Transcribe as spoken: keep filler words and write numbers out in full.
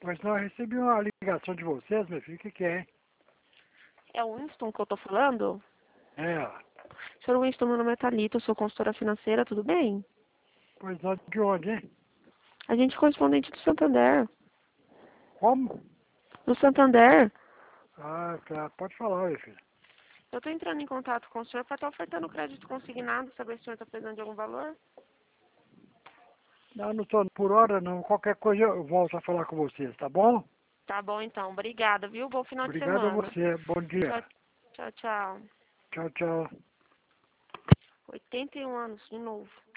Pois não, eu recebi uma ligação de vocês, meu filho. O que que é, hein? É o Winston que eu tô falando? É, ó. Senhor Winston, meu nome é Thalita, eu sou consultora financeira, tudo bem? Pois não, de onde, hein? A gente é correspondente do Santander. Como? Do Santander. Ah, tá. Pode falar, meu filho. Eu tô entrando em contato com o senhor para estar ofertando crédito consignado, saber se o senhor tá precisando de algum valor. Não, não tô por hora, não. Qualquer coisa eu volto a falar com vocês, tá bom? Tá bom então, obrigada, viu? Bom final de Obrigado a semana. você. Bom dia. Tchau, tchau, tchau. Tchau, tchau. oitenta e um anos, de novo.